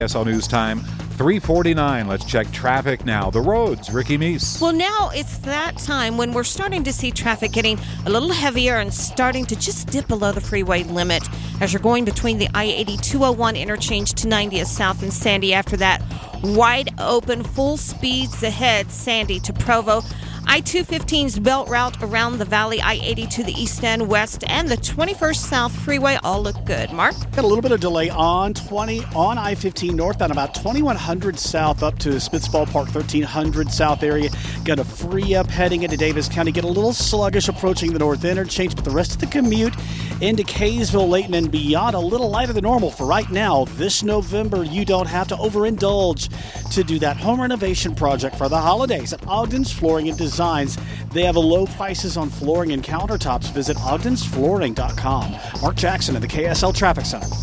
KSL News Time, 3:49. Let's check traffic now. The roads, Ricky Meese. Well, now it's that time when we're starting to see traffic getting a little heavier and starting to just dip below the freeway limit as you're going between the I-80-201 interchange to 90th South and Sandy. After that, wide open, full speeds ahead, Sandy to Provo. I-215's belt route around the valley, I-80 to the east and west, and the 21st South Freeway all look good. Mark? Got a little bit of delay on I-15 north on about 2100 south up to Smiths Ballpark, 1300 south area. Got to free up heading into Davis County. Get a little sluggish approaching the north interchange, but the rest of the commute into Kaysville, Layton, and beyond a little lighter than normal for right now. This November, you don't have to overindulge to do that home renovation project for the holidays at Ogden's Flooring and Designs. They have low prices on flooring and countertops. Visit ogdensflooring.com. Mark Jackson at the KSL Traffic Center.